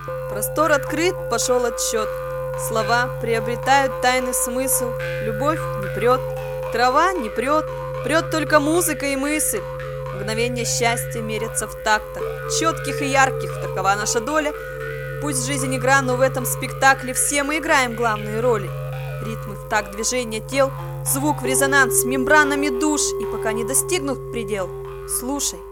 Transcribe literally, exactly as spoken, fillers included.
Простор открыт, пошел отсчет. Слова приобретают тайный смысл. Любовь не прет, трава не прет, прет только музыка и мысль. Мгновения счастья мерятся в тактах, четких и ярких, такова наша доля. Пусть жизнь игра, но в этом спектакле все мы играем главные роли. Ритмы в такт движения тел, звук в резонанс с мембранами душ, и пока не достигнут предел, слушай.